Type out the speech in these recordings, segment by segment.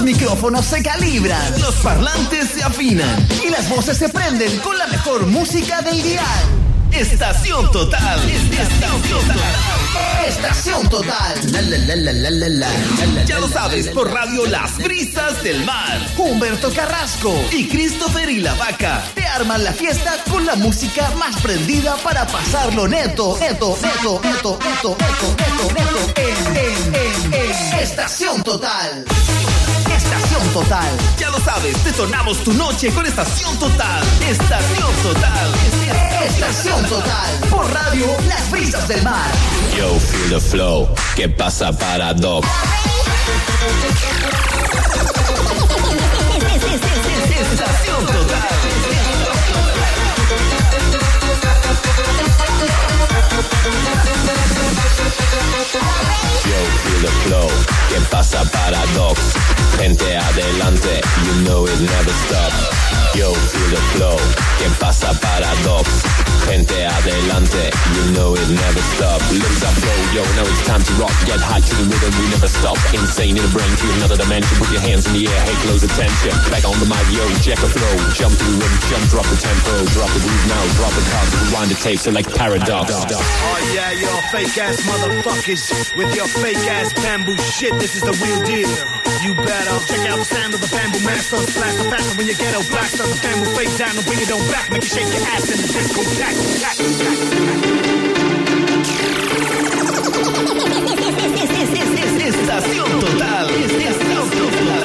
Los micrófonos se calibran, los parlantes se afinan y las voces se prenden con la mejor música del dial. Estación Total. Estación Total. Estación Total. Ya lo sabes, por radio Las Brisas del Mar. Humberto Carrasco y Christopher y la Vaca te arman la fiesta con la música más prendida para pasarlo neto. En Estación Total. Estación Total. Ya lo sabes, detonamos tu noche con Estación Total. Estación Total. Estación Total. Por radio Las Brisas del Mar. Yo, feel the flow. ¿Qué pasa, Paradox? Estación Total. Yo, feel the flow. ¿Qué pasa, Paradox? Gente adelante, you know it never stops. Yo, feel the flow. ¿Qué pasa, Paradox? Gente adelante, you know it never stops. Lose our flow, yo, now it's time to rock. Get high to the rhythm, we never stop. Insane in the brain to another dimension. Put your hands in the air, hey, close attention. Back on the mic, yo, check the flow. Jump to the rhythm, jump, drop the tempo. Drop the groove now, drop the cards. Rewind the tape, select Paradox. Oh yeah, y'all fake ass motherfuckers with your fake ass bamboo shit. This is the real deal. You better check out the sound of the bamboo master. Splash the faster when you get a blaster. The bamboo fade down and bring it on back. Make you shake your ass in the disco jack. Estación Total. Estación Total.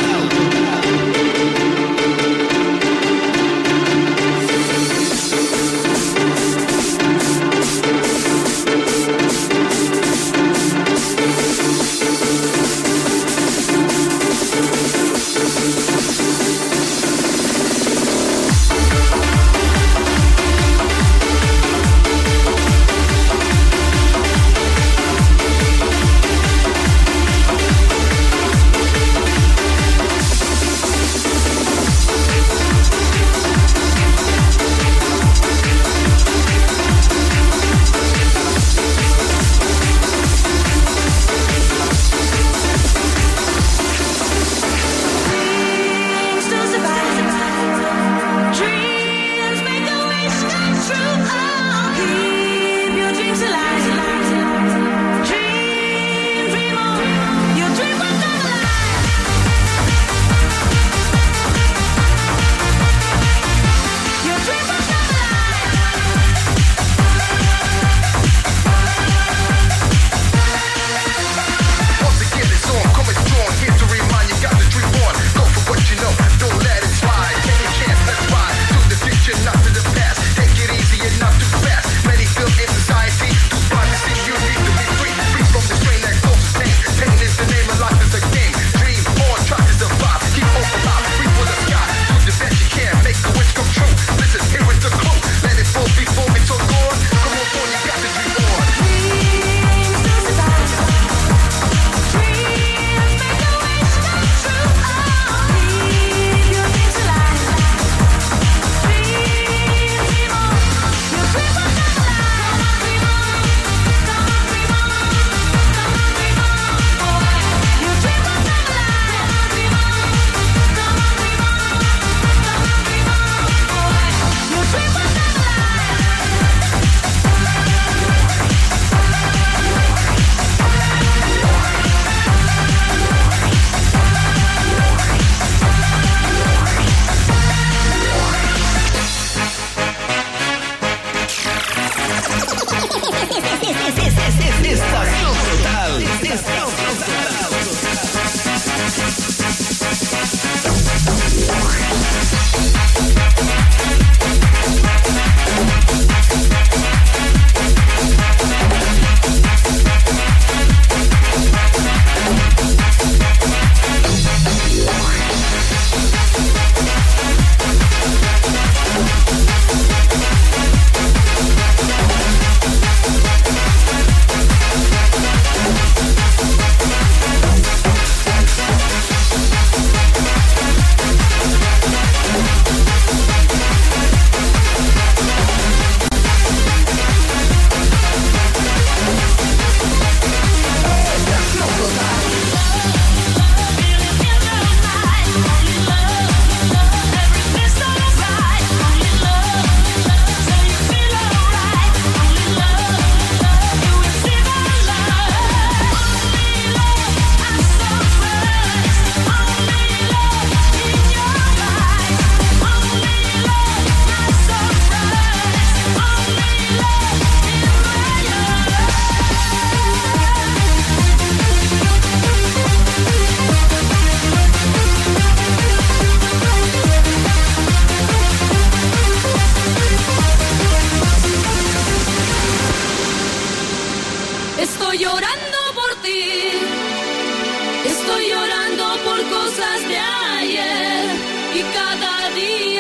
Estoy llorando por ti. Estoy llorando por cosas de ayer. Y cada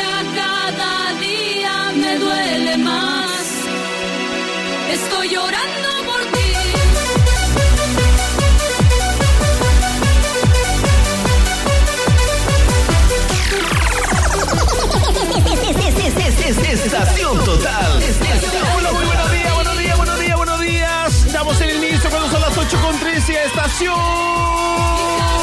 día me duele más. Estoy llorando por ti. Estación Total. Hola, muy buenos días. Damos el inicio cuando son las 8:13 a Estación.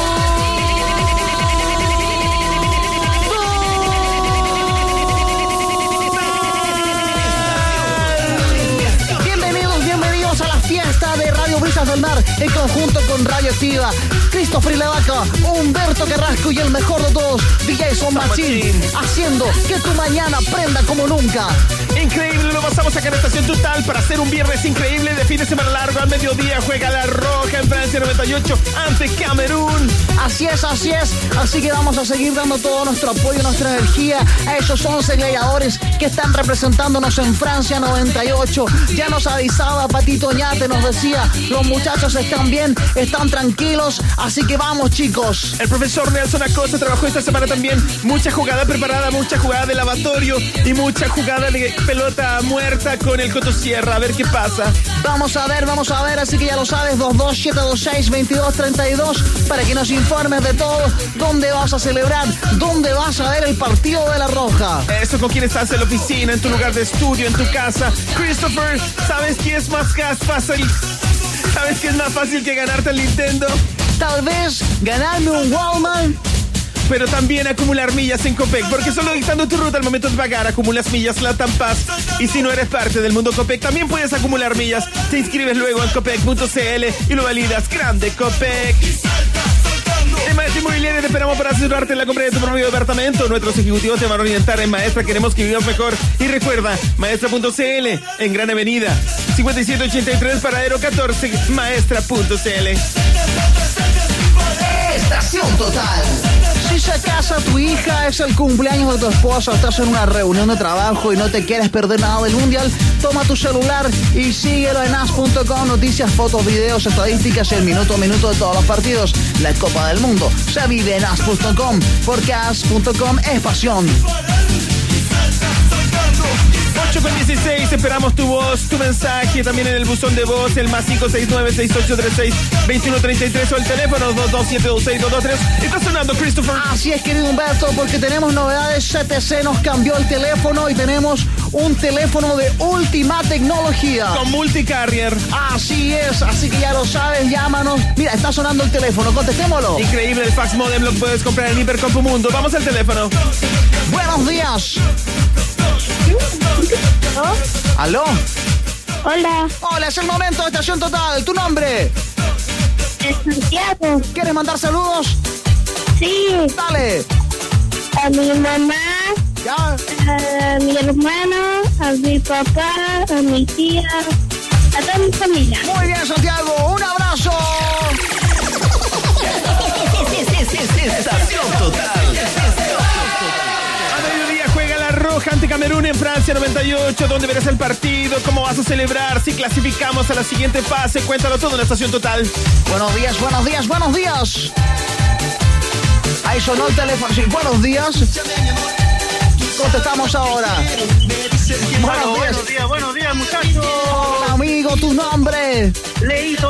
Bienvenidos a la fiesta de Radio Brisas del Mar en conjunto con Radio Activa. Christopher Levaca, Humberto Carrasco y el mejor de todos, DJ Son Machín, haciendo que tu mañana prenda como nunca. Increíble, lo pasamos acá en Estación Total para hacer un viernes increíble de fin de semana largo. Al mediodía juega La Roja en Francia 98 ante Camerún. Así es. Así que vamos a seguir dando todo nuestro apoyo, nuestra energía a esos 11 gladiadores que están representándonos en Francia 98. Ya nos avisaba Patito Ñate, nos decía, los muchachos están bien, están tranquilos. Así que vamos, chicos. El profesor Nelson Acosta trabajó esta semana también. Mucha jugada preparada, mucha jugada de lavatorio y mucha jugada de pelota muerta con el Cotosierra. A ver qué pasa. Vamos a ver. Así que ya lo sabes, 227262232 para que nos informes de todo. ¿Dónde vas a celebrar? ¿Dónde vas a ver el partido de La Roja? Eso, con quién estás en la oficina, en tu lugar de estudio, en tu casa. Christopher, ¿sabes qué es más fácil? ¿Sabes qué es más fácil que ganarte el Nintendo? Tal vez ganarme un Walkman. Pero también acumular millas en Copec, porque solo dictando tu ruta al momento de pagar acumulas millas LATAM Pass. Y si no eres parte del mundo Copec, también puedes acumular millas. Te inscribes luego en copec.cl y lo validas. ¡Grande Copec! En Maestra Inmobiliaria te esperamos para asesorarte en la compra de tu propio departamento. Nuestros ejecutivos te van a orientar en Maestra. Queremos que vivas mejor. Y recuerda, maestra.cl en Gran Avenida 5783 Paradero 14, maestra.cl. Estación Total. Si se casa tu hija, es el cumpleaños de tu esposa, estás en una reunión de trabajo y no te quieres perder nada del mundial, toma tu celular y síguelo en as.com, noticias, fotos, videos, estadísticas y el minuto a minuto de todos los partidos. La Copa del Mundo se vive en as.com, porque as.com es pasión. 8:16, esperamos tu voz, tu mensaje, también en el buzón de voz, el más 569-6836-2133 o el teléfono 227262223. Está sonando, Christopher. Así es, querido Humberto, porque tenemos novedades. CTC nos cambió el teléfono y tenemos un teléfono de última tecnología. Con multicarrier. Así es, así que ya lo sabes, llámanos. Mira, está sonando el teléfono, contestémoslo. Increíble, el fax modem lo puedes comprar en Hipercompu Mundo. Vamos al teléfono. Buenos días. ¿Aló? Hola. Hola, es el momento de Estación Total. ¿Tu nombre? Es Santiago. ¿Quieres mandar saludos? Sí. Dale. A mi mamá. ¿Ya? A mi hermano. A mi papá. A mi tía. A toda mi familia. Muy bien, Santiago. Un abrazo. Estación Total. Roja ante Camerún en Francia 98. ¿Dónde verás el partido? ¿Cómo vas a celebrar? Si clasificamos a la siguiente fase, cuéntalo todo en Estación Total. Buenos días. Ahí sonó el teléfono. Sí, buenos días. Contestamos ahora. Buenos días, muchachos. Hola, amigo, tu nombre. Leito.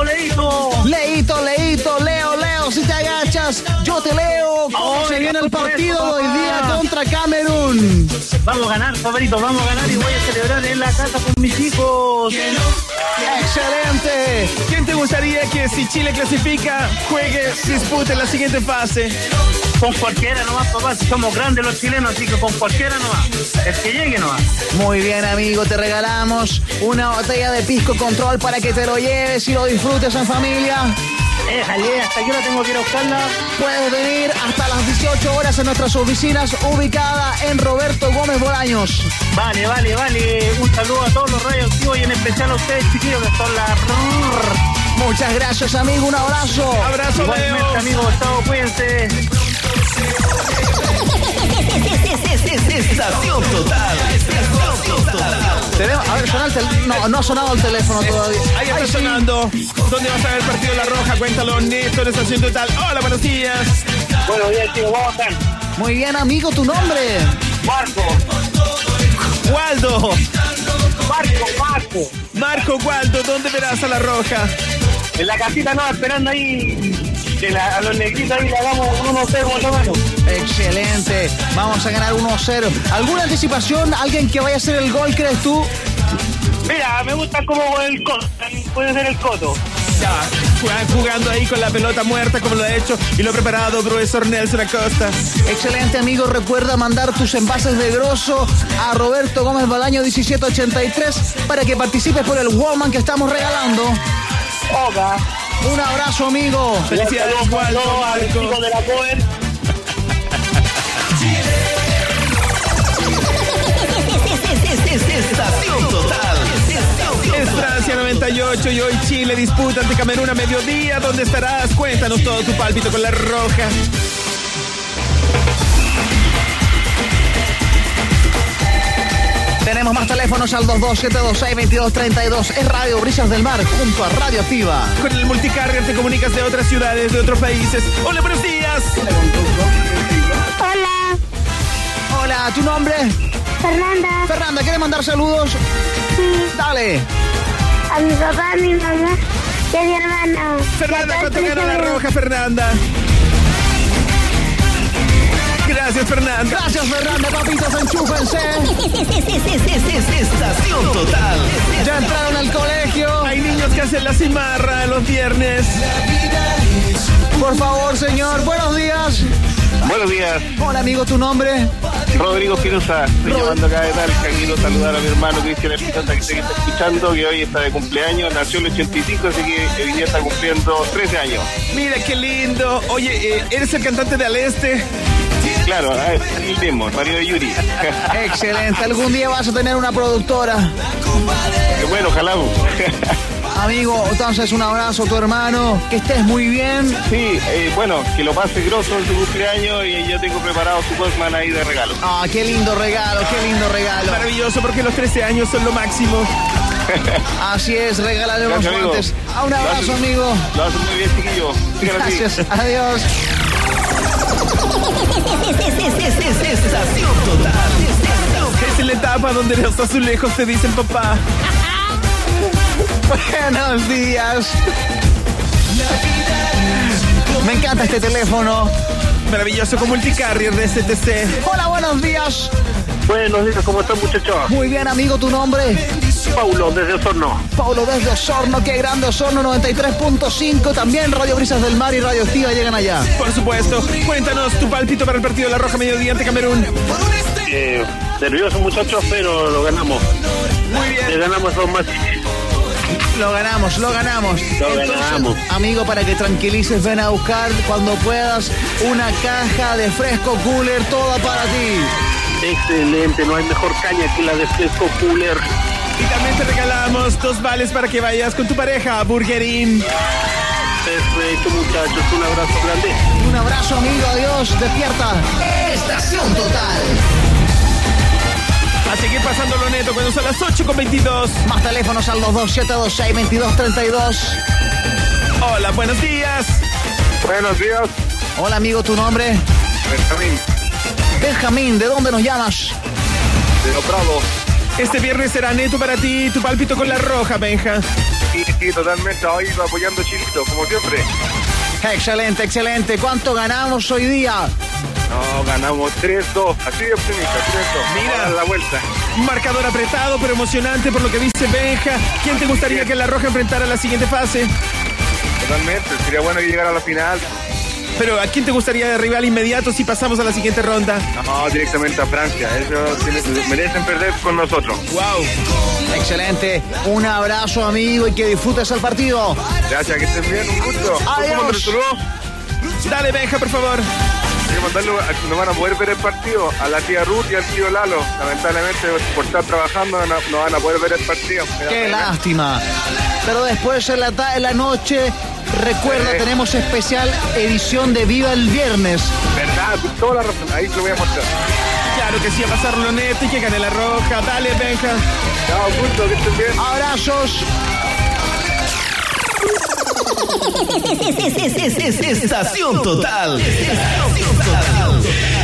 Leo, si te agachas, yo te leo. ¿Cómo se viene el partido de hoy día contra Camerún? Vamos a ganar, favorito, vamos a ganar y voy a celebrar en la casa con mis hijos. ¡Excelente! ¿Quién te gustaría que, si Chile clasifica, juegue, dispute la siguiente fase? Con cualquiera nomás, papá, si somos grandes los chilenos, así que con cualquiera nomás. El que llegue nomás. Muy bien, amigo, te regalamos una botella de Pisco Control para que te lo lleves y lo disfrutes en familia. Déjale, hasta aquí ahora tengo que ir a buscarla. Puedes venir hasta las 18 horas en nuestras oficinas ubicadas en Roberto Gómez Bolaños. Vale. Un saludo a todos los radioactivos y en especial a ustedes, chiquillos, que son la... Muchas gracias, amigo. Un abrazo. Abrazo, igualmente, Leo. amigo. Chao, cuídense. Estación Total. Estación Total. A ver, suena no ha sonado el teléfono todavía. Ahí está sonando. ¿Dónde vas a ver el partido de La Roja? Cuéntalo, Neto, en Estación Total. Hola, buenos días. Buenos días, chicos, ¿cómo están? Muy bien, amigo, ¿tu nombre? Marco. Waldo. Marco. Marco Waldo, ¿dónde verás a La Roja? En la casita no, esperando ahí que a los negritos ahí le hagamos 1-0 más o menos. Excelente, vamos a ganar 1-0. ¿Alguna anticipación? ¿Alguien que vaya a hacer el gol, crees tú? Mira, me gusta como el Coto, puede ser el Coto. Ya, jugando ahí con la pelota muerta como lo ha hecho y lo ha preparado profesor Nelson Acosta. Excelente, amigo, recuerda mandar tus envases de grosso a Roberto Gómez Balaño 1783 para que participes por el Wallman que estamos regalando. Oga. Un abrazo, amigo. Felicidades, Waldo, al equipo de la Cover. Estación Total. Es Francia 98 y hoy Chile disputa ante Camerún a mediodía. ¿Dónde estarás? Cuéntanos todo tu pálpito con La Roja. Tenemos más teléfonos al 227262232. Es Radio Brisas del Mar junto a Radio Activa. Con el multicarrier te comunicas de otras ciudades, de otros países. Hola, buenos días. Hola, Hola, ¿tu nombre? Fernanda. Fernanda, ¿quieres mandar saludos? Sí, Dale. a mi papá, a mi mamá y a mi hermana. Fernanda, ¿cuánto gana La Roja, Fernanda? Gracias, Fernanda. Gracias, Fernanda, papitos, enchúfense. Estación Total. Ya entraron al colegio. Hay niños que hacen la cimarra los viernes. Por favor, señor, buenos días. Buenos días, Hola, amigo, ¿tu nombre? Rodrigo Firuza. Estoy llamando acá de Talca. Quiero saludar a mi hermano Cristian Espinosa, que se está escuchando, que hoy está de cumpleaños. Nació en el 85, así que hoy día está cumpliendo 13 años. Mira qué lindo. Oye, ¿eres el cantante de Al Este? Claro, el mismo, el marido de Yuri. Excelente, algún día vas a tener una productora. Bueno, ojalá. Amigo, entonces un abrazo a tu hermano, que estés muy bien. Sí, bueno, que lo pase grosso en su cumpleaños y ya tengo preparado su Cosman ahí de regalo. Ah, qué lindo regalo, qué lindo regalo. Maravilloso, porque los 13 años son lo máximo. Así es, regálale unos Gracias, guantes. Un abrazo, amigo. Lo haces muy bien, chiquillo. Síganlo así. Gracias, adiós. Estación Total. Es en la etapa donde los azulejos te dicen papá. Buenos días. Me encanta este teléfono. Maravilloso con multicarrier de STC. Hola, buenos días. Buenos días, ¿cómo están, muchachos? Muy bien, amigo, ¿tu nombre? Paulo, desde Osorno. Paulo desde Osorno, qué grande Osorno 93.5. También Radio Brisas del Mar y Radio Activa llegan allá. Por supuesto. Cuéntanos tu pálpito para el partido de La Roja mediodía ante Camerún. Nerviosos, muchachos, pero lo ganamos. Muy bien. Le ganamos dos más. Lo ganamos. Lo ganamos. Amigo, para que tranquilices, ven a buscar cuando puedas una caja de Fresco Cooler, toda para ti. Excelente, no hay mejor caña que la de Fresco Cooler. Y también te regalamos 2 vales para que vayas con tu pareja a Burger Inn. Perfecto, muchachos, un abrazo grande. Un abrazo, amigo, adiós, despierta. Estación Total. A seguir pasándolo neto cuando son las 8:22. Más teléfonos al 227262232. Hola, buenos días. Buenos días, Hola, amigo, ¿tu nombre? Benjamín, Benjamín, ¿de dónde nos llamas? de Los Bravos. Este viernes será neto para ti, tu pálpito con La Roja, Benja. Sí, totalmente, hoy apoyando a Chilito, como siempre. Excelente, excelente. ¿Cuánto ganamos hoy día? No, ganamos 3-2, así de optimista, 3-2. Mira. Vamos a dar la vuelta. Un marcador apretado pero emocionante por lo que dice Benja. ¿Quién te gustaría que La Roja enfrentara la siguiente fase? Totalmente, sería bueno que llegara a la final. Pero ¿a quién te gustaría de rival inmediato si pasamos a la siguiente ronda? No, directamente a Francia, ellos merecen perder con nosotros. ¡Wow! Excelente. Un abrazo, amigo, y que disfrutes el partido. Gracias, que estén bien, un gusto. Adiós. ¿Cómo te saludó? Dale, Benja, por favor. Quiero mandarle, no van a poder ver el partido, a la tía Ruth y al tío Lalo. Lamentablemente, por estar trabajando, no van a poder ver el partido. Qué lástima. Pero después en la noche, recuerda, tenemos especial edición de Viva el Viernes. ¿Verdad? Toda la razón. Ahí te lo voy a mostrar. Claro que sí, a pasarlo neto y que gane la roja. Dale, Benja. Chao, gusto, que estén bien. Abrazos. Estación Total. Estación Total.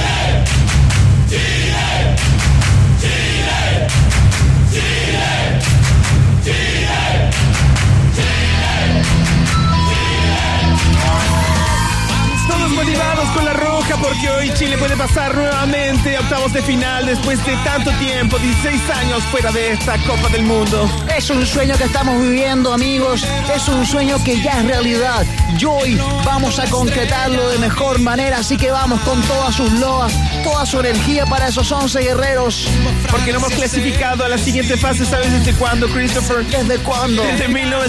Todos motivados con la roja porque hoy Chile puede pasar nuevamente a octavos de final después de tanto tiempo, 16 años fuera de esta Copa del Mundo. Es un sueño que estamos viviendo, amigos. Es un sueño que ya es realidad. Y hoy vamos a concretarlo de mejor manera. Así que vamos con todas sus loas, toda su energía para esos 11 guerreros. Porque lo hemos clasificado a la siguiente fase, ¿sabes desde cuándo, Christopher? ¿Desde cuándo? Desde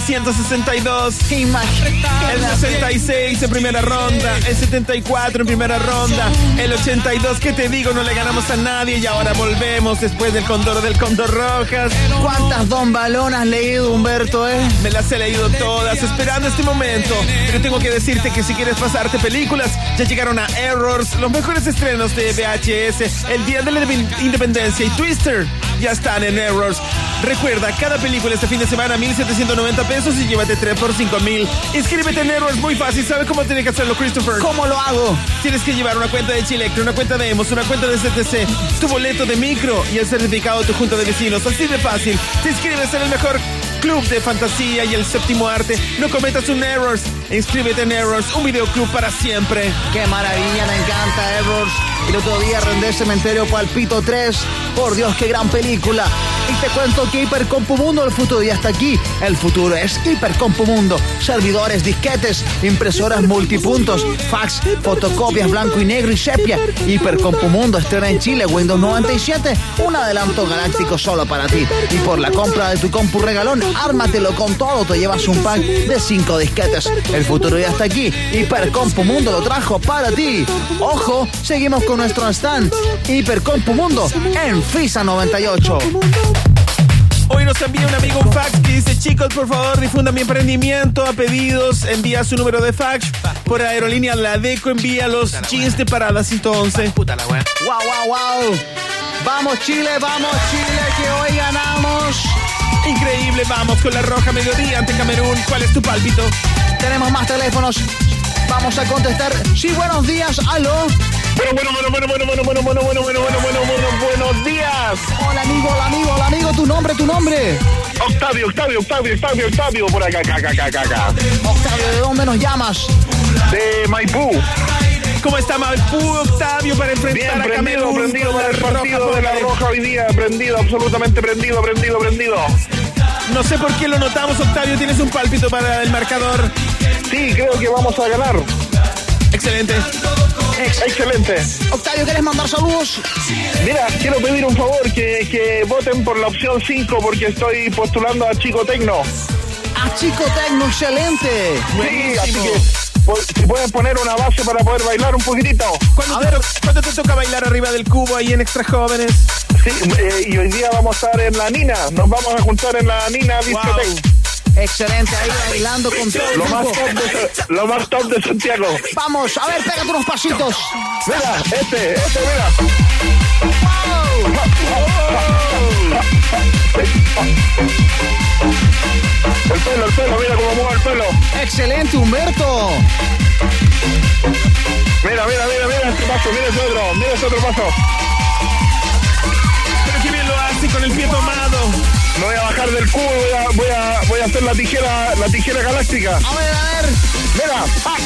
1962. Imagínate. El 66 en primera ronda, el 74 en primera ronda, el 82, ¿qué te digo? No le ganamos a nadie y ahora volvemos después del Cóndor Rojas. ¿Cuántas Don Balón has leído, Humberto, Me las he leído todas, esperando este momento. Pero tengo que decirte que si quieres pasarte películas, ya llegaron a Errors, los mejores estrenos de VHS, El Día de la Independencia y Twister, ya están en Errors. Recuerda, cada película este fin de semana, 1,790 pesos y llévate 3 por 5,000. Inscríbete en Errors, muy fácil. ¿Sabes cómo tienes que hacerlo, Christopher? ¿Cómo lo hago? Tienes que llevar una cuenta de Chilectro, una cuenta de Emos, una cuenta de CTC, tu boleto de micro y el certificado de tu junta de vecinos. Así de fácil. Te inscribes en el mejor club de fantasía y el séptimo arte. No cometas un Errors. Inscríbete en Errors, un videoclub para siempre. ¡Qué maravilla! Me encanta Errors. El otro día Rendé Cementerio Palpito 3. Por Dios, qué gran película. Y te cuento que Hipercompumundo, el futuro ya está aquí. El futuro es Hipercompumundo. Servidores, disquetes, impresoras multipuntos, fax, fotocopias blanco y negro y sepia. Hipercompumundo estrena en Chile Windows 97, un adelanto galáctico solo para ti. Y por la compra de tu compu regalón, ármatelo con todo, te llevas un pack de 5 disquetes. El futuro ya está aquí. Hipercompumundo lo trajo para ti. Ojo, seguimos con nuestro stand Hipercompumundo en FISA 98. Hoy nos envía un amigo un fax que dice: chicos, por favor, difundan mi emprendimiento a pedidos, envía su número de fax por Aerolínea La Deco, envía los jeans de Parada 111. Puta la wea. Wow. Vamos Chile, que hoy ganamos. Increíble, vamos con la roja mediodía ante Camerún. ¿Cuál es tu pálpito? Tenemos más teléfonos. Vamos a contestar. Sí, buenos días, aló. Buenos días. Hola amigo, tu nombre. Octavio, por acá. Octavio, ¿de dónde nos llamas? De Maipú. ¿Cómo está Maipú, Octavio, para enfrentar a Camerún? Prendido para el partido de la roja hoy día, absolutamente prendido. No sé por qué lo notamos, Octavio, ¿tienes un pálpito para el marcador? Sí, creo que vamos a ganar. Excelente. Octavio, ¿quieres mandar saludos? Mira, quiero pedir un favor, que voten por la opción 5 porque estoy postulando a Chico Tecno. A Chico Tecno, excelente. Sí, así que si pueden poner una base para poder bailar un poquitito. ¿Cuándo te toca bailar arriba del cubo ahí en Extra Jóvenes? Sí, y hoy día vamos a estar en la Nina. Nos vamos a juntar en la Nina Discoteca. Wow. Excelente, ahí bailando con todo lo más top de Santiago. Vamos, a ver, pégate unos pasitos. Mira, mira. El pelo, mira cómo mueve el pelo. Excelente, Humberto. Mira este paso, mira ese otro paso. Pero qué bien lo hace con el pie tomado. Me voy a bajar del cubo y voy a hacer la tijera galáctica. A ver. Mira.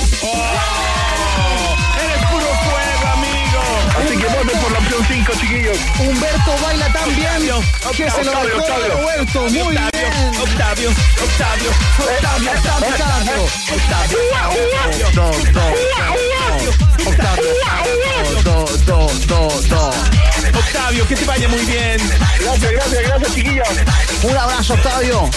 Eres puro fuego, amigo. Así que voten por la opción 5, chiquillos. Humberto baila tan bien que se lo dejó Roberto. Muy bien. Octavio. Octavio, que te vaya muy bien. Gracias, chiquillos. Un abrazo, Octavio.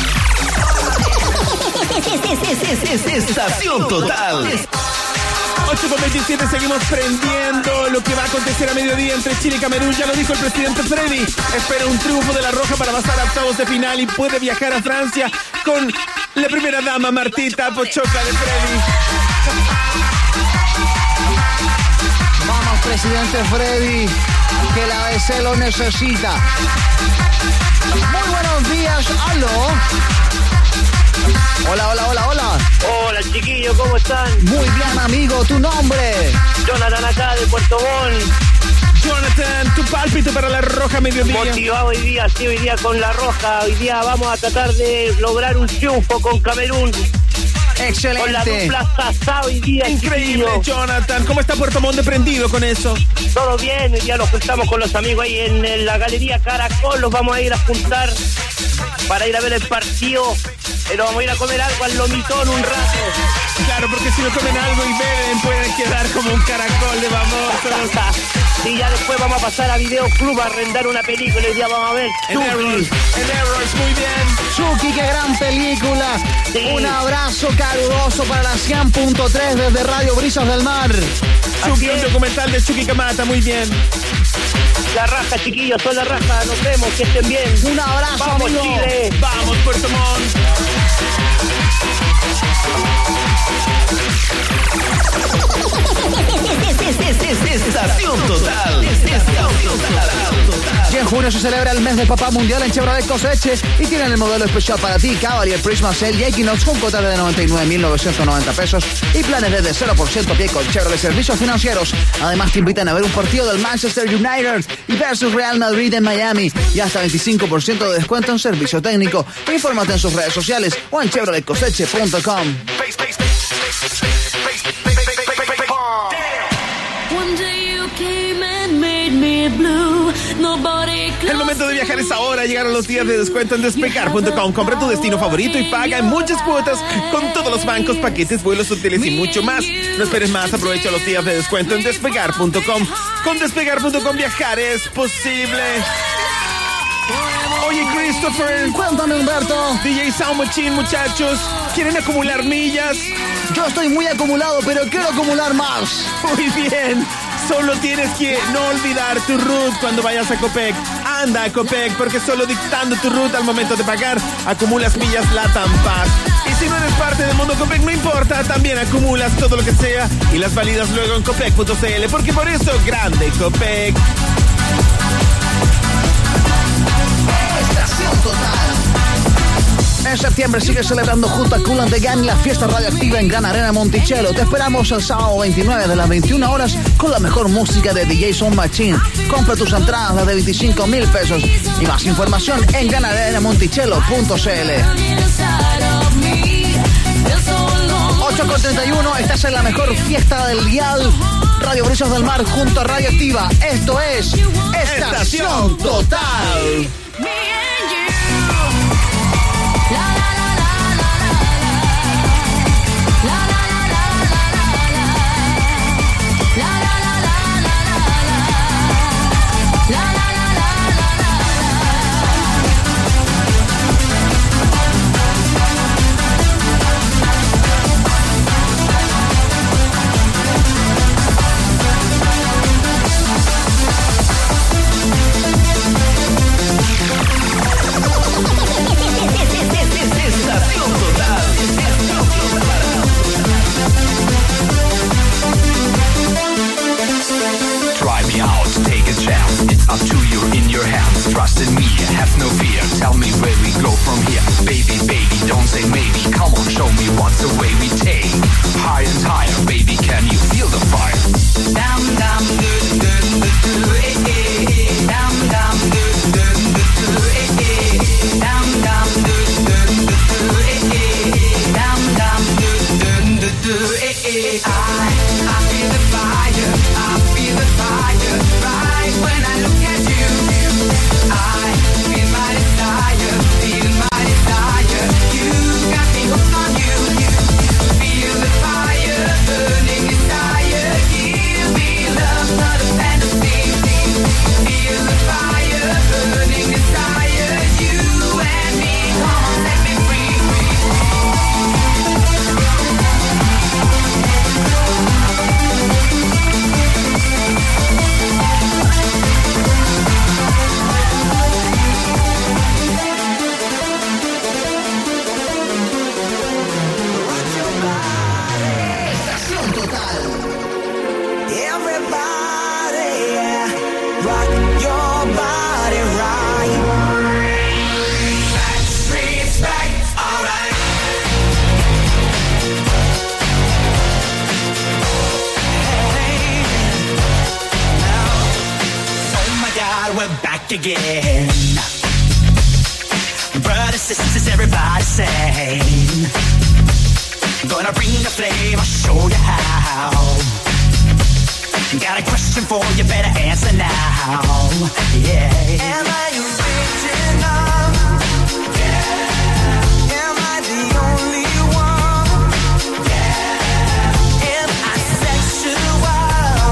Estación Total. 8:27, seguimos prendiendo lo que va a acontecer a mediodía entre Chile y Camerún. Ya lo dijo el presidente Freddy. Espera un triunfo de la Roja para pasar a octavos de final y puede viajar a Francia con la primera dama Martita Pochoca de Freddy. Vamos, presidente Freddy. que la DC lo necesita. Muy buenos días, aló. Hola. Hola, chiquillos, ¿cómo están? Muy bien, amigo, ¿tu nombre? Jonathan acá de Puerto Montt. Jonathan, tu pálpito para la Roja mediodía. Motivado hoy día con la Roja. Hoy día vamos a tratar de lograr un triunfo con Camerún. Excelente. Con la dupla Sasa hoy día. Increíble, chiquillo. Jonathan. ¿Cómo está Puerto Montt de prendido con eso? Todo bien, hoy día nos juntamos con los amigos ahí en la Galería Caracol. Los vamos a ir a juntar para ir a ver el partido. Pero vamos a ir a comer algo al Lomitón un rato. Claro, porque si no comen algo y beben pueden quedar como un caracol de famosos. Y ya después vamos a pasar a Videoclub a arrendar una película y ya vamos a ver En Errors, muy bien. Chucky, qué gran película. Sí. Un abrazo caluroso para la 100.3 desde Radio Brisas del Mar. Chucky, un documental de Chucky Kamata, muy bien. La raja, chiquillos, son la raja. Nos vemos, que estén bien. Un abrazo, ¡Vamos, amigo. Chile! Vamos, Puerto Montt. Estación Total. Y en junio se celebra el mes del papá mundial en Chevrolet Coseche y tienen el modelo especial para ti, Cavalier, Prisma, Cell y Equinox con cuotas de 99.990 pesos y planes desde 0% pie con Chevrolet Servicios Financieros. Además te invitan a ver un partido del Manchester United y versus Real Madrid en Miami y hasta 25% de descuento en servicio técnico. Infórmate en sus redes sociales o en chevroletcoseche.com. El momento de viajar es ahora. Llegaron los días de descuento en despegar.com. Compra tu destino favorito y paga en muchas cuotas con todos los bancos, paquetes, vuelos, hoteles y mucho más. No esperes más, aprovecha los días de descuento en despegar.com. Con despegar.com viajar es posible. Oye, Christopher, Cuéntame, Humberto. DJ Sound Machine, muchachos, ¿quieren acumular millas? Yo estoy muy acumulado, pero quiero acumular más. Muy bien. Solo tienes que no olvidar tu root cuando vayas a Copec. Anda a Copec, porque solo dictando tu root al momento de pagar, acumulas millas Latam Pass. Y si no eres parte del mundo Copec, no importa, también acumulas todo lo que sea y las validas luego en copec.cl, porque por eso, grande Copec. Estación Total. En septiembre sigue celebrando junto a Kool and the Gang la fiesta radioactiva en Gran Arena Monticello. Te esperamos el sábado 29 de las 21 horas con la mejor música de DJ Sound Machine. Compra tus entradas desde 25,000 pesos y más información en granarenamonticello.cl. 8:31, estás en la mejor fiesta del dial. Radio Brisas del Mar junto a Radioactiva. Esto es Estación Total. Up to you in your hands, trust in me, have no fear. Tell me where we go from here. Baby, baby, don't say maybe. Come on, show me what's the way we take. Higher and higher, baby, can you feel the fire? Down, down, do, do, do, do, eh, eh. Down, down, do, do, do, do, eh, eh. Down, down, do, do, do, do, eh, eh. Down, down, do, do, do, do, eh, eh. I feel the fire, I feel the fire. Right when I look at you, I feel my desire, feel my desire. You got me hooked on you. Feel the fire, burning desire. Give me love, not a fantasy. Feel the fire, burning desire. You and me, come on, set me free. back again. Brothers, sisters, everybody sing. Gonna bring the flame, I'll show you how. Got a question for you, better answer now. Yeah. Am I original? Yeah. Am I the only one? Yeah. Am I sexual?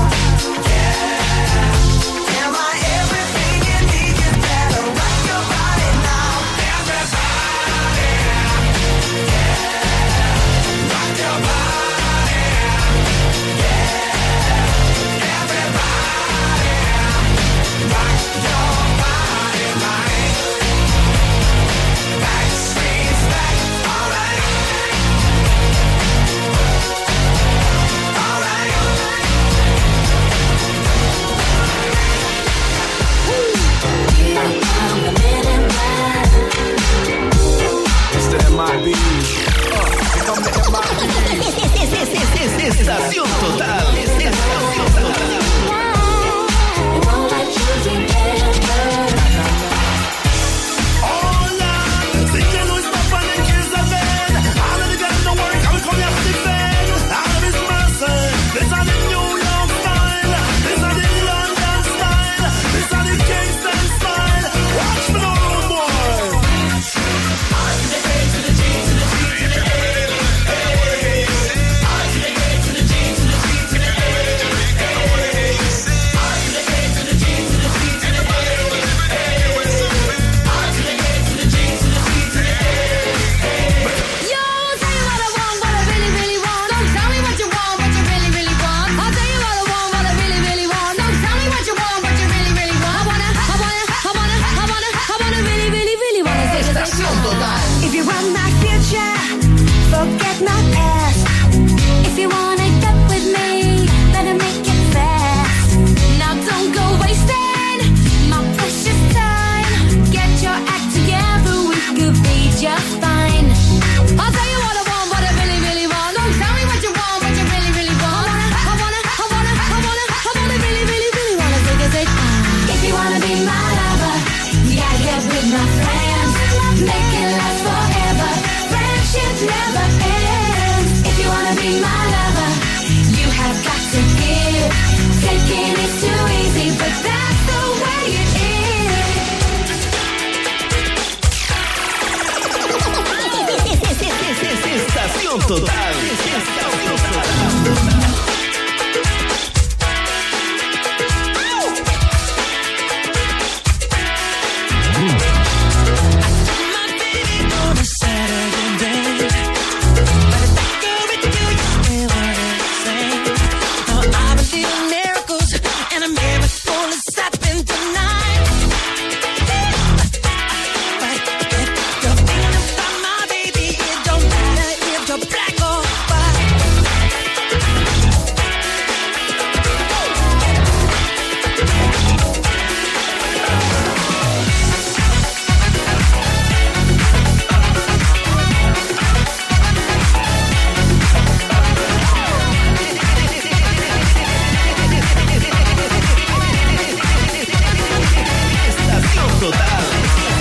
Yeah. Am I everything you need? You better rock your body now. Everybody, yeah. Rock your body. Estación Total.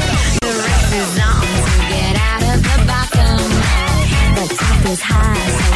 High, so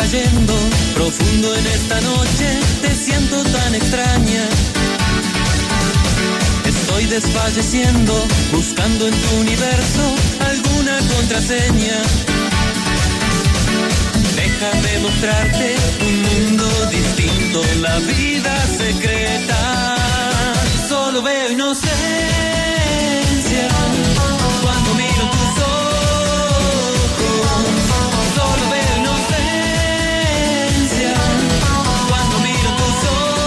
cayendo profundo en esta noche, te siento tan extraña. Estoy desfalleciendo, buscando en tu universo alguna contraseña. Déjame mostrarte un mundo distinto, la vida secreta. Solo veo inocencia cuando miro tus ojos. Solo veo inocencia cuando miro tus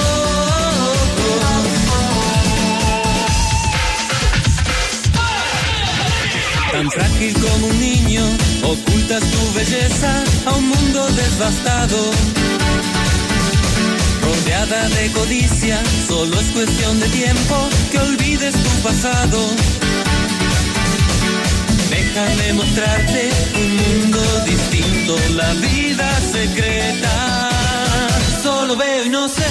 ojos. Tan frágil como un niño, ocultas tu belleza a un mundo devastado. Rodeada de codicia, solo es cuestión de tiempo que olvides tu pasado. Déjame mostrarte un mundo distinto, la vida secreta. Solo veo inocencia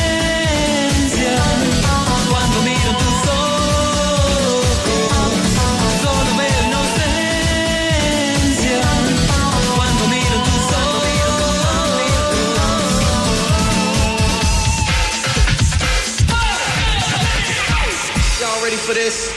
cuando miro tus ojos. Solo veo inocencia cuando miro tus Ready for this?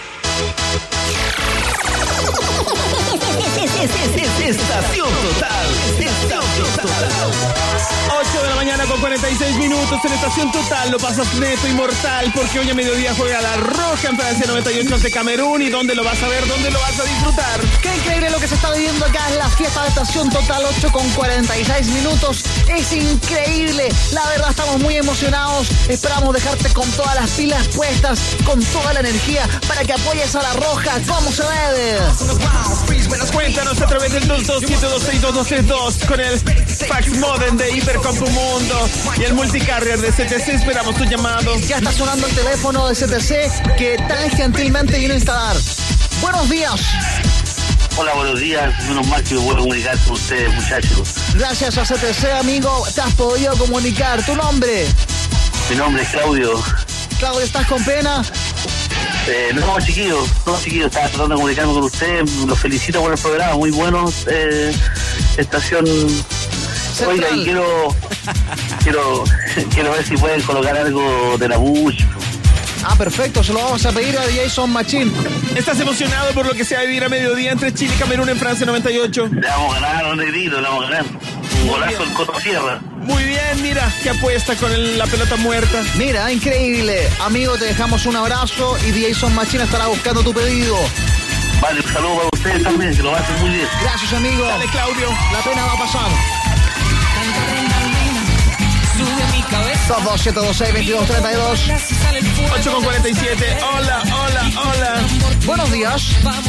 Estación Total. Estación Total. 8 de la mañana con 46 minutos en Estación Total. Lo pasas neto, inmortal, porque hoy a mediodía juega la Roja en Francia 98 ante Camerún. ¿Y dónde lo vas a ver? ¿Dónde lo vas a disfrutar? Qué increíble lo que se está viviendo acá en la fiesta de Estación Total, 8 con 46 minutos. Es increíble. La verdad, estamos muy emocionados. Esperamos dejarte con todas las pilas puestas, con toda la energía, para que apoyes a la Roja como se debe. Cuéntanos a través del 227262232 con el fax modem de Hipercompumundo y el multicarrier de CTC. Esperamos tu llamado. Ya está sonando el teléfono de CTC que tan gentilmente vino a instalar. Buenos días. Hola, buenos días. Menos mal que me puedo comunicar con ustedes, muchachos. Gracias a CTC, amigo, te has podido comunicar. ¿Tu nombre? Mi nombre es Claudio. Claudio, ¿estás con pena? No, chiquillos, estaba tratando de comunicarme con ustedes. Los felicito por el programa, muy bueno. Estación Central. Oiga, y quiero ver si pueden colocar algo de la Bush. Ah, perfecto, se lo vamos a pedir a Jason Machín. ¿Estás emocionado por lo que se va a vivir a mediodía entre Chile y Camerún en Francia 98? Le vamos a ganar a los negritos, le vamos a ganar. Un golazo en Coto Sierra. Muy bien, mira, que apuesta con la pelota muerta. Mira, increíble. Amigo, te dejamos un abrazo y Jason Machín estará buscando tu pedido. Vale, un saludo para ustedes también, que lo hacen muy bien. Gracias, amigo. Dale, Claudio. La pena va a pasar. 227262232. 8 con 47. Hola. Buenos días.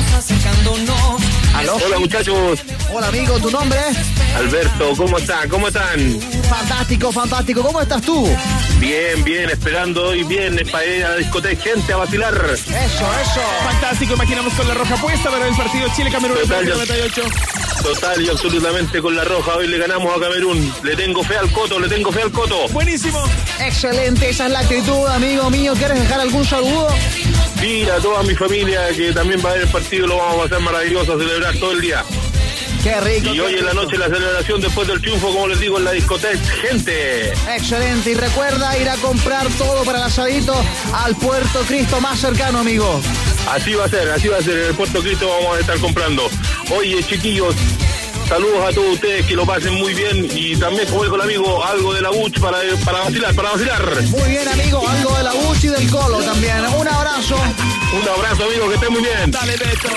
¿Aló? Hola, muchachos. Hola, amigo, ¿tu nombre? Alberto, ¿cómo están? Fantástico. ¿Cómo estás tú? Bien, esperando hoy viernes para ir a la discoteca, gente, a vacilar. Eso. Fantástico, imaginamos con la Roja puesta para el partido Chile-Camerún en 98. Total y absolutamente con la Roja. Hoy le ganamos a Camerún. Le tengo fe al Coto. Buenísimo. Excelente, esa es la actitud, amigo mío. ¿Quieres dejar algún saludo? Mira, a toda mi familia que también va a ver el partido, lo vamos a pasar maravilloso, a celebrar todo el día. Qué rico. Y hoy en la noche la celebración después del triunfo, como les digo, en la discoteca, gente. Excelente, y recuerda ir a comprar todo para el asadito al Puerto Cristo más cercano, amigo. Así va a ser, en el Puerto Cristo vamos a estar comprando. Oye, chiquillos, saludos a todos ustedes, que lo pasen muy bien, y también, como dijo el amigo, algo de la Buch para vacilar. Muy bien, amigo, algo de la Buch y del Colo también. Un abrazo. Un abrazo, amigo, que estén muy bien. Dale, Beto.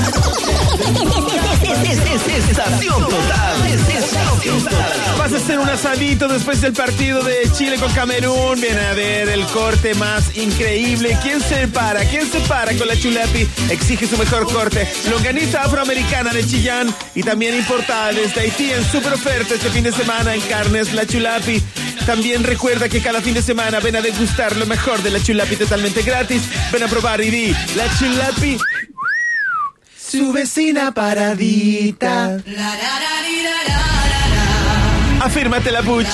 Estación Total. Vas a hacer un asadito después del partido de Chile con Camerún. Viene a ver el corte más increíble. ¿Quién se para con la Chulapi? Exige su mejor corte. Longaniza afroamericana de Chillán y también importada desde Haití en super oferta este fin de semana en carnes La Chulapi. También recuerda que cada fin de semana ven a degustar lo mejor de la Chulapi totalmente gratis. Ven a probar y di La Chulapi, su vecina paradita. Afírmate la Buch.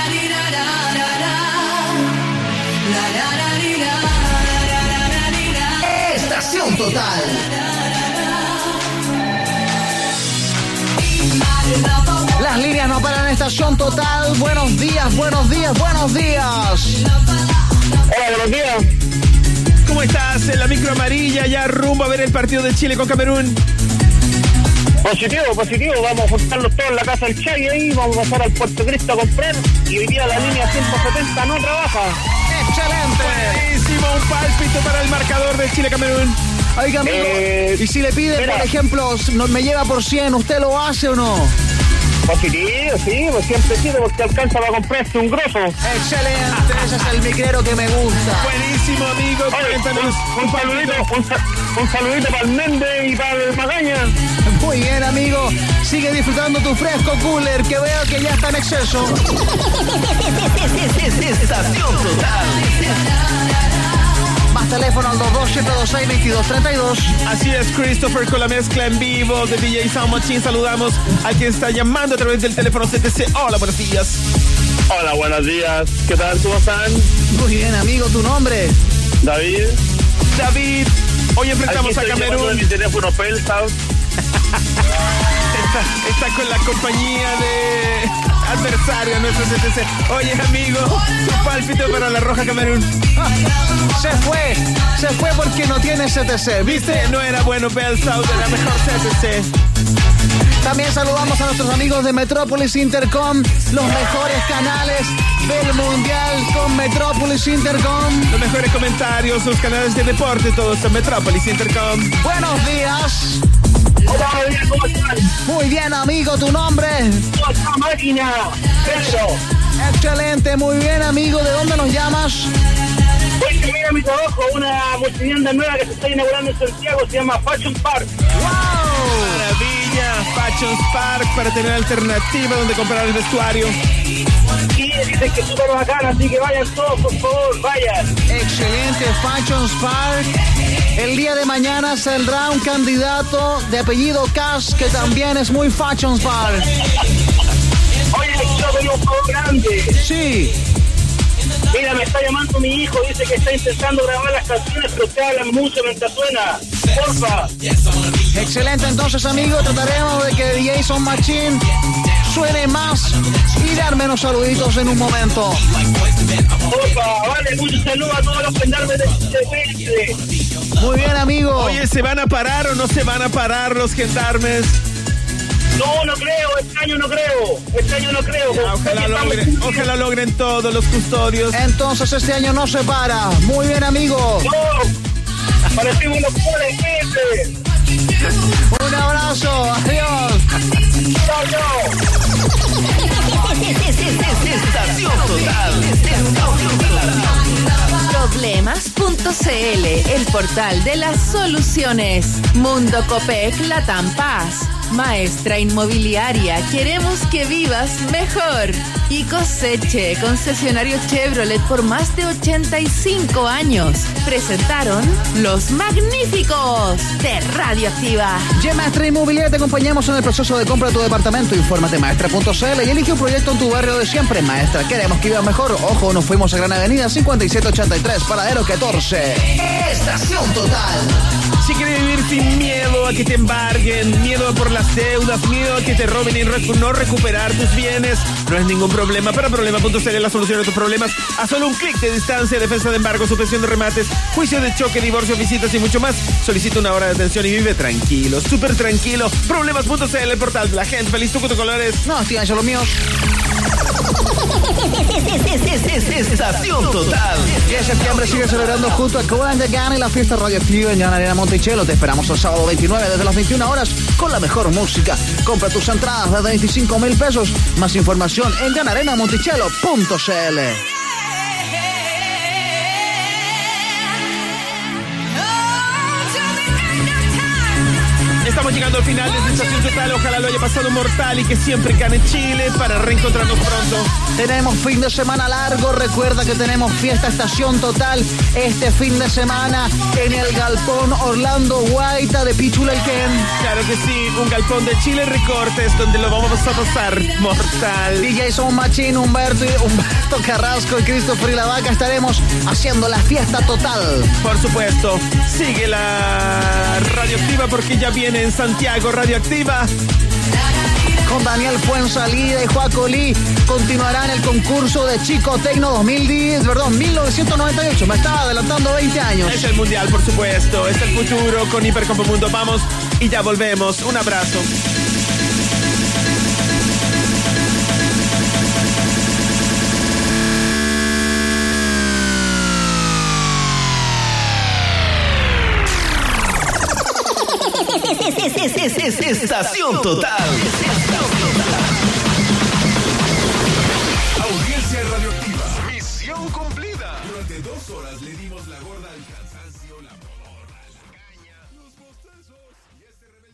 Estación Total. Las Las líneas no paran en Estación Total. Buenos días, buenos días, buenos días. Hola, buenos días. ¿Cómo estás? En la micro amarilla, ya rumbo a ver el partido de Chile con Camerún. Positivo. Vamos a juntarlos todos en la casa del Chay ahí. Vamos a pasar al Puerto Cristo a comprar. Y hoy día la línea 170 no trabaja. ¡Excelente! Buenísimo, un pálpito para el marcador de Chile-Camerún. Oiga, amigo, y si le pide, por ejemplo, me lleva por 100, ¿usted lo hace o no? Positivo, sí, pues siempre sirve porque alcanza para comprarse un grosso. Excelente, ese es el micrero que me gusta. Buenísimo, amigo. Cuéntanos. Un saludito para el Méndez y para el Magaña. Muy bien, amigo. Sigue disfrutando tu fresco cooler, que veo que ya está en exceso. Estación Total. Más teléfono al 22726-2232. Así es, Christopher, con la mezcla en vivo de DJ Sound Machine. Saludamos a quien está llamando a través del teléfono CTC. Hola, buenos días. Hola, buenos días. ¿Qué tal? ¿Cómo están? Muy bien, amigo. ¿Tu nombre? David. Hoy enfrentamos a Camerún. Mi teléfono Pelsaus. Está con la compañía de adversario nuestro CTC. Oye, amigo, tu pálpito para la Roja Camerún. Se fue porque no tiene CTC, ¿viste? No era bueno Pelsaus, era mejor CTC. También saludamos a nuestros amigos de Metrópolis Intercom, los mejores canales del mundial con Metrópolis Intercom. Los mejores comentarios, los canales de deporte, todos en Metrópolis Intercom. Buenos días. Hola, ¿cómo están? Muy bien, amigo, ¿tu nombre? ¡Otra máquina! ¡Pedro! Excelente, muy bien, amigo. ¿De dónde nos llamas? Voy a cambiar a mi trabajo, una multitienda nueva que se está inaugurando en Santiago, se llama Fashion Park. ¡Wow! Maravilla, Fashion Park, para tener alternativa donde comprar el vestuario. Sí, dicen que es súper bacán, así que vayan todos, por favor, vayan. Excelente, Fashion Park. El día de mañana saldrá un candidato de apellido Cash que también es muy Fashion Park. Oye, yo tengo un juego grande. Sí. Mira, me está llamando mi hijo, dice que está intentando grabar las canciones, pero te hablan mucho mientras suena. Porfa. Excelente, entonces, amigo, trataremos de que DJ Sound Machine suene más y dar menos saluditos en un momento. Porfa, vale, muchos saludos a todos los gendarmes de Chile. Muy bien, amigo. Oye, ¿se van a parar o no se van a parar los gendarmes? No creo, este año no creo. Ojalá logren todos los custodios. Entonces este año no se para. Muy bien, amigo. No, parecimos unos pobres gente. Un abrazo, adiós. Chao. Estación Total. Problemas.cl, el portal de las soluciones. Mundo Copec, Latam Paz. Maestra Inmobiliaria, queremos que vivas mejor. Y Coseche, concesionario Chevrolet por más de 85 años. Presentaron Los Magníficos de Radioactiva. Maestra Inmobiliaria, te acompañamos en el proceso de compra de tu departamento. Infórmate maestra.cl y elige un proyecto en tu barrio de siempre. Maestra, queremos que vivas mejor. Ojo, nos fuimos a Gran Avenida 5783, Paradero 14. Estación Total. Si quieres vivir sin miedo a que te embarguen, miedo por las deudas, miedo a que te roben y no recuperar tus bienes, no es ningún problema. Para Problema.cl la solución a tus problemas a solo un clic de distancia, defensa de embargo, suspensión de remates, juicio de choque, divorcio, visitas y mucho más. Solicita una hora de atención y vive tranquilo, súper tranquilo. Problemas.cl, el portal de la gente. Feliz tú con tus colores. No, tío, son los míos. Estación Total. 10 de septiembre sigue celebrando junto a Cohen de Gana y la fiesta radioactiva en Gran Arena Monticello. Te esperamos el sábado 29 desde las 21 horas con la mejor música. Compra tus entradas desde 25,000 pesos. Más información en ganarenamonticello.cl. Estamos llegando al final de esta Estación Total. Ojalá lo haya pasado mortal y que siempre gane Chile para reencontrarnos pronto. Tenemos fin de semana largo. Recuerda que tenemos fiesta Estación Total este fin de semana en el Galpón Orlando Guaita de Pichulaiquén. Claro que sí, un galpón de Chile Recortes donde lo vamos a pasar mortal. DJ Sound Machine, Humberto Carrasco y Christopher y la Vaca estaremos haciendo la fiesta total. Por supuesto, sigue la Radioactiva porque ya viene en Santiago Radioactiva con Daniel Fuensalida y Joaco Lee continuará en el concurso de Chico Tecno 1998. Me estaba adelantando 20 años. Es el mundial, por supuesto. Es el futuro con Hipercombo Mundo. Vamos y ya volvemos. Un abrazo. Estación Total. Audiencia radioactiva. Misión cumplida. Durante 2 horas le dimos la gorda al cansancio, la moda.